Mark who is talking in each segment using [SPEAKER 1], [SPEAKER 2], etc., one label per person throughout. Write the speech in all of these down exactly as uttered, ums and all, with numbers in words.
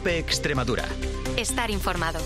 [SPEAKER 1] COPE Extremadura.
[SPEAKER 2] Estar informado.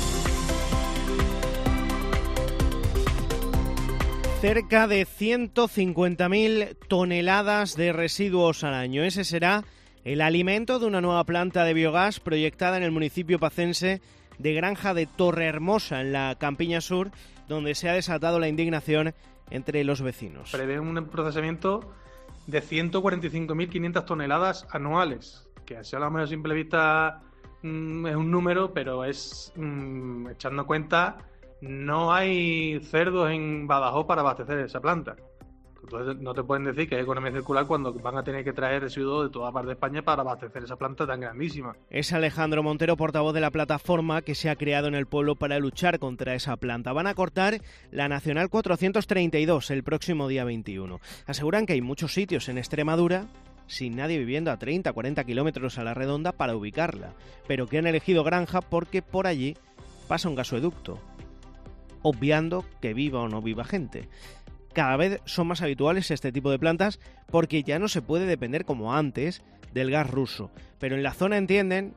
[SPEAKER 3] Cerca de ciento cincuenta mil toneladas de residuos al año. Ese será el alimento de una nueva planta de biogás proyectada en el municipio pacense de Granja de Torrehermosa, en la Campiña Sur, donde se ha desatado la indignación entre los vecinos.
[SPEAKER 4] Prevé un procesamiento de ciento cuarenta y cinco mil quinientas toneladas anuales, que así a lo mejor a simple vista mmm, es un número, pero es, mmm, echando cuenta, no hay cerdos en Badajoz para abastecer esa planta. Entonces no te pueden decir que es economía circular cuando van a tener que traer residuos de toda parte de España para abastecer esa planta tan grandísima.
[SPEAKER 3] Es Alejandro Montero, portavoz de la plataforma que se ha creado en el pueblo para luchar contra esa planta. Van a cortar la Nacional cuatrocientos treinta y dos el próximo día veintiuno. Aseguran que hay muchos sitios en Extremadura sin nadie viviendo a treinta a cuarenta kilómetros a la redonda para ubicarla, pero que han elegido Granja porque por allí pasa un gasoducto, obviando que viva o no viva gente. Cada vez son más habituales este tipo de plantas porque ya no se puede depender como antes del gas ruso. Pero en la zona entienden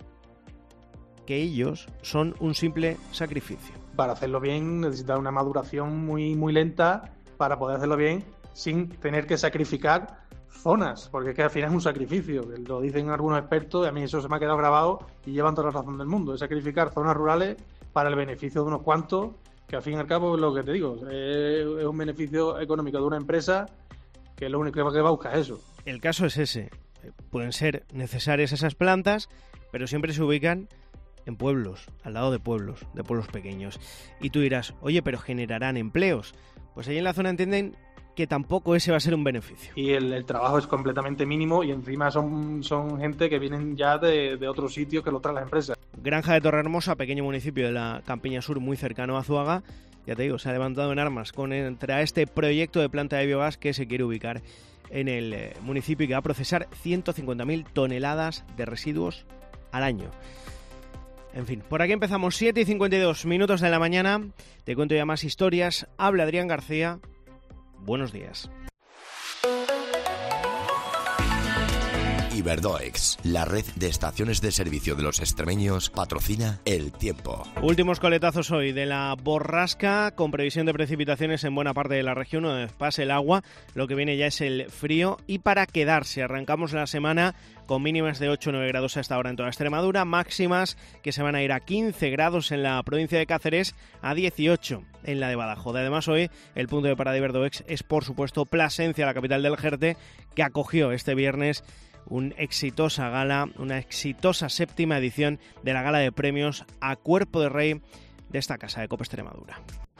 [SPEAKER 3] que ellos son un simple sacrificio.
[SPEAKER 4] Para hacerlo bien necesitan una maduración muy, muy lenta para poder hacerlo bien sin tener que sacrificar zonas, porque es que al final es un sacrificio. Lo dicen algunos expertos y a mí eso se me ha quedado grabado y llevan toda la razón del mundo. Es sacrificar zonas rurales para el beneficio de unos cuantos, que al fin y al cabo es lo que te digo, es un beneficio económico de una empresa que lo único que va a buscar es eso.
[SPEAKER 3] El caso es ese, pueden ser necesarias esas plantas, pero siempre se ubican en pueblos, al lado de pueblos, de pueblos pequeños. Y tú dirás, oye, pero generarán empleos. Pues ahí en la zona entienden que tampoco ese va a ser un beneficio.
[SPEAKER 4] Y el, el trabajo es completamente mínimo y encima son, son gente que vienen ya de, de otros sitios que lo traen las empresas.
[SPEAKER 3] Granja de Torrehermosa, pequeño municipio de la Campiña Sur, muy cercano a Azuaga, ya te digo, se ha levantado en armas contra este proyecto de planta de biogás que se quiere ubicar en el eh, municipio y que va a procesar ciento cincuenta mil toneladas de residuos al año. En fin, por aquí empezamos, siete y cincuenta y dos minutos de la mañana, te cuento ya más historias, habla Adrián García, buenos días.
[SPEAKER 5] Iberdoex, la red de estaciones de servicio de los extremeños, patrocina El Tiempo.
[SPEAKER 3] Últimos coletazos hoy de la borrasca, con previsión de precipitaciones en buena parte de la región donde pase el agua. Lo que viene ya es el frío y para quedarse. Arrancamos la semana con mínimas de ocho a nueve grados a esta hora en toda Extremadura, máximas que se van a ir a quince grados en la provincia de Cáceres, a dieciocho en la de Badajoz. Además, hoy el punto de parada de Iberdoex es, por supuesto, Plasencia, la capital del Jerte, que acogió este viernes una exitosa gala, una exitosa séptima edición de la gala de premios a Cuerpo de Rey de esta casa de COPE Extremadura.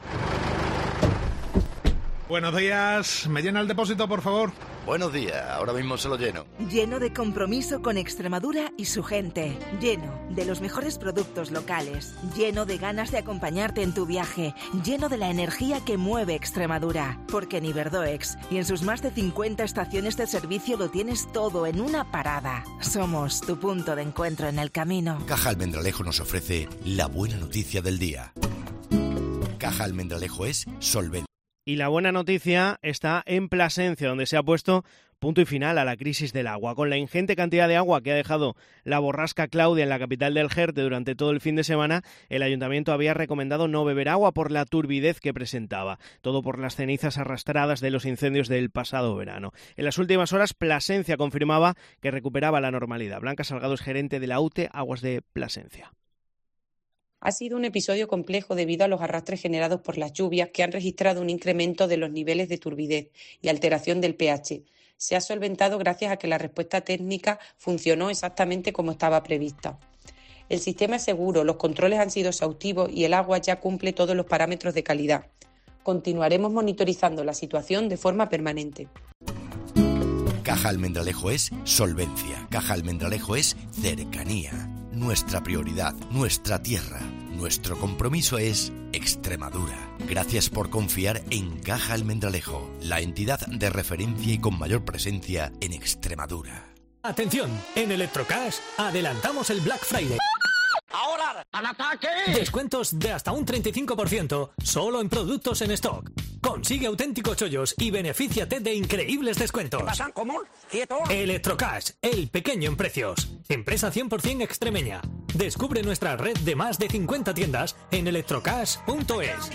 [SPEAKER 6] Buenos días, ¿me llena el depósito, por favor?
[SPEAKER 5] Buenos días, ahora mismo se lo lleno.
[SPEAKER 7] Lleno de compromiso con Extremadura y su gente. Lleno de los mejores productos locales. Lleno de ganas de acompañarte en tu viaje. Lleno de la energía que mueve Extremadura. Porque en Iberdoex y en sus más de cincuenta estaciones de servicio lo tienes todo en una parada. Somos tu punto de encuentro en el camino.
[SPEAKER 5] Caja Almendralejo nos ofrece la buena noticia del día. Caja Almendralejo es solvente.
[SPEAKER 3] Y la buena noticia está en Plasencia, donde se ha puesto punto y final a la crisis del agua. Con la ingente cantidad de agua que ha dejado la borrasca Claudia en la capital del Jerte durante todo el fin de semana, el ayuntamiento había recomendado no beber agua por la turbidez que presentaba, todo por las cenizas arrastradas de los incendios del pasado verano. En las últimas horas, Plasencia confirmaba que recuperaba la normalidad. Blanca Salgado es gerente de la U T E Aguas de Plasencia.
[SPEAKER 8] Ha sido un episodio complejo debido a los arrastres generados por las lluvias que han registrado un incremento de los niveles de turbidez y alteración del pH. Se ha solventado gracias a que la respuesta técnica funcionó exactamente como estaba prevista. El sistema es seguro, los controles han sido exhaustivos y el agua ya cumple todos los parámetros de calidad. Continuaremos monitorizando la situación de forma permanente.
[SPEAKER 5] Caja Almendralejo es solvencia. Caja Almendralejo es cercanía. Nuestra prioridad, nuestra tierra. Nuestro compromiso es Extremadura. Gracias por confiar en Caja Almendralejo, la entidad de referencia y con mayor presencia en Extremadura.
[SPEAKER 9] Atención, en Electrocash adelantamos el Black Friday.
[SPEAKER 10] ¡Ahora, al ataque!
[SPEAKER 9] Descuentos de hasta un treinta y cinco por ciento solo en productos en stock. Consigue auténticos chollos y benefíciate de increíbles descuentos.
[SPEAKER 10] ¿Qué pasa, común? ¿Quieto?
[SPEAKER 9] Electrocash, el pequeño en precios. Empresa cien por ciento extremeña. Descubre nuestra red de más de cincuenta tiendas en electrocash punto es.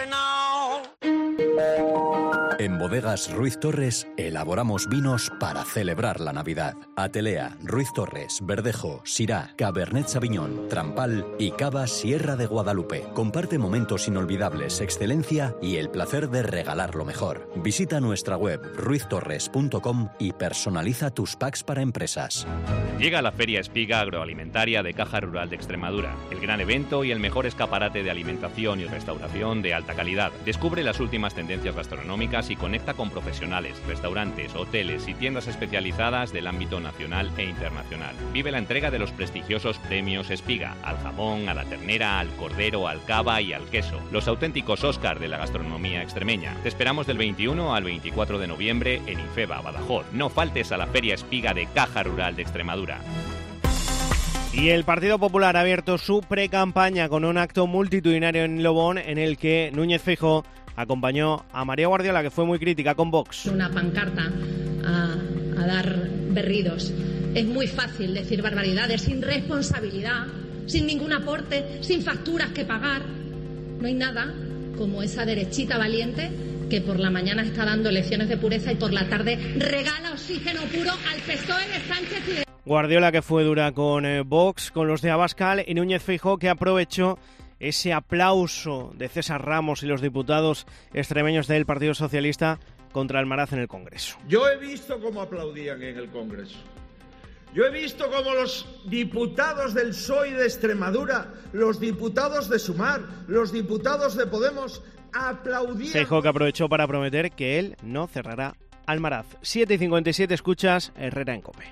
[SPEAKER 1] En Bodegas Ruiz Torres elaboramos vinos para celebrar la Navidad. Atelea, Ruiz Torres, Verdejo, Syrah, Cabernet Sauvignon, Trampal y Cava Sierra de Guadalupe. Comparte momentos inolvidables, excelencia y el placer de regalar lo mejor. Visita nuestra web ruiz torres punto com y personaliza tus packs para empresas.
[SPEAKER 2] Llega la Feria Espiga Agroalimentaria de Caja Rural de Extremadura, el gran evento y el mejor escaparate de alimentación y restauración de alta calidad. Descubre las últimas tendencias gastronómicas y conecta con profesionales, restaurantes, hoteles y tiendas especializadas del ámbito nacional e internacional. Vive la entrega de los prestigiosos premios Espiga, al jamón, a la ternera, al cordero, al cava y al queso, los auténticos Óscar de la gastronomía extremeña. Te esperamos del veintiuno al veinticuatro de noviembre en Ifeba, Badajoz. No faltes a la Feria Espiga de Caja Rural de Extremadura.
[SPEAKER 3] Y el Partido Popular ha abierto su pre-campaña con un acto multitudinario en Lobón en el que Núñez Feijóo acompañó a María Guardiola, que fue muy crítica con Vox.
[SPEAKER 11] Una pancarta a, a dar berridos. Es muy fácil decir barbaridades sin responsabilidad, sin ningún aporte, sin facturas que pagar. No hay nada como esa derechita valiente que por la mañana está dando lecciones de pureza y por la tarde regala oxígeno puro al P S O E de Sánchez y de...
[SPEAKER 3] Guardiola, que fue dura con eh, Vox, con los de Abascal, y Núñez Feijóo, que aprovechó ese aplauso de César Ramos y los diputados extremeños del Partido Socialista contra Almaraz en el Congreso.
[SPEAKER 12] Yo he visto cómo aplaudían en el Congreso. Yo he visto cómo los diputados del P S O E de Extremadura, los diputados de Sumar, los diputados de Podemos aplaudían.
[SPEAKER 3] Feijóo, que aprovechó para prometer que él no cerrará Almaraz. siete y cincuenta y siete, escuchas Herrera en COPE.